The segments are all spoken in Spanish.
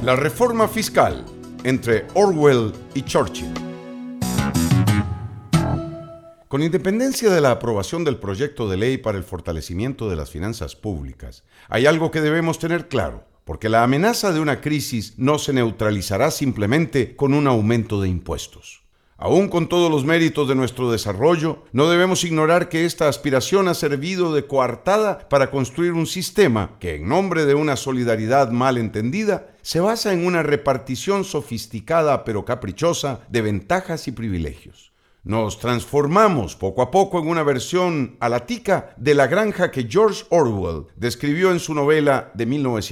La reforma fiscal entre Orwell y Churchill. Con independencia de la aprobación del proyecto de ley para el fortalecimiento de las finanzas públicas, hay algo que debemos tener claro, porque la amenaza de una crisis no se neutralizará simplemente con un aumento de impuestos. Aún con todos los méritos de nuestro desarrollo, no debemos ignorar que esta aspiración ha servido de coartada para construir un sistema que, en nombre de una solidaridad mal entendida, se basa en una repartición sofisticada pero caprichosa de ventajas y privilegios. Nos transformamos poco a poco en una versión a la tica de la granja que George Orwell describió en su novela de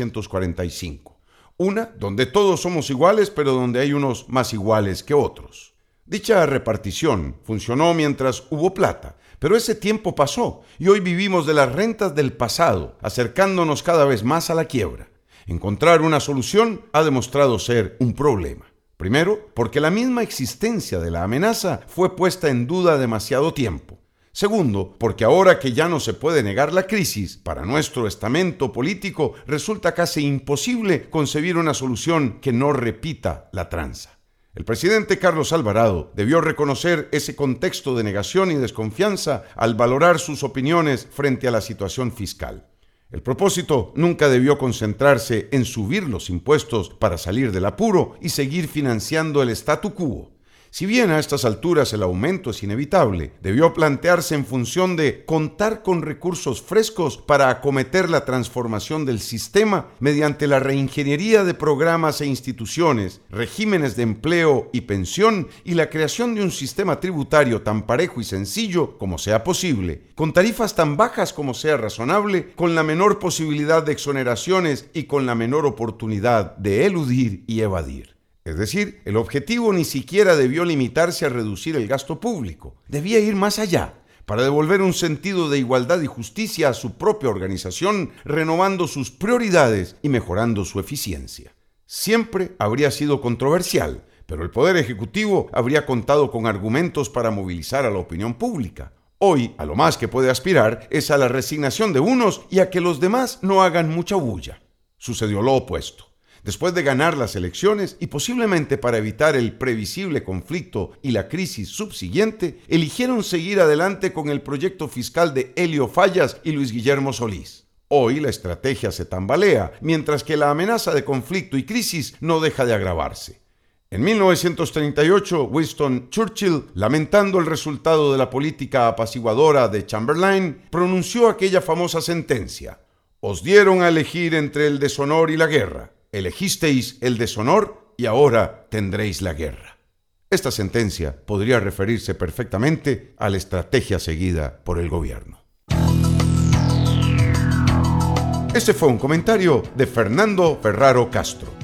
1945. Una donde todos somos iguales, pero donde hay unos más iguales que otros. Dicha repartición funcionó mientras hubo plata, pero ese tiempo pasó y hoy vivimos de las rentas del pasado, acercándonos cada vez más a la quiebra. Encontrar una solución ha demostrado ser un problema. Primero, porque la misma existencia de la amenaza fue puesta en duda demasiado tiempo. Segundo, porque ahora que ya no se puede negar la crisis, para nuestro estamento político resulta casi imposible concebir una solución que no repita la tranza. El presidente Carlos Alvarado debió reconocer ese contexto de negación y desconfianza al valorar sus opiniones frente a la situación fiscal. El propósito nunca debió concentrarse en subir los impuestos para salir del apuro y seguir financiando el statu quo. Si bien a estas alturas el aumento es inevitable, debió plantearse en función de contar con recursos frescos para acometer la transformación del sistema mediante la reingeniería de programas e instituciones, regímenes de empleo y pensión y la creación de un sistema tributario tan parejo y sencillo como sea posible, con tarifas tan bajas como sea razonable, con la menor posibilidad de exoneraciones y con la menor oportunidad de eludir y evadir. Es decir, el objetivo ni siquiera debió limitarse a reducir el gasto público. Debía ir más allá, para devolver un sentido de igualdad y justicia a su propia organización, renovando sus prioridades y mejorando su eficiencia. Siempre habría sido controversial, pero el Poder Ejecutivo habría contado con argumentos para movilizar a la opinión pública. Hoy, a lo más que puede aspirar es a la resignación de unos y a que los demás no hagan mucha bulla. Sucedió lo opuesto. Después de ganar las elecciones y posiblemente para evitar el previsible conflicto y la crisis subsiguiente, eligieron seguir adelante con el proyecto fiscal de Elio Fallas y Luis Guillermo Solís. Hoy la estrategia se tambalea, mientras que la amenaza de conflicto y crisis no deja de agravarse. En 1938, Winston Churchill, lamentando el resultado de la política apaciguadora de Chamberlain, pronunció aquella famosa sentencia: «Os dieron a elegir entre el deshonor y la guerra. Elegisteis el deshonor y ahora tendréis la guerra». Esta sentencia podría referirse perfectamente a la estrategia seguida por el gobierno. Este fue un comentario de Fernando Ferraro Castro.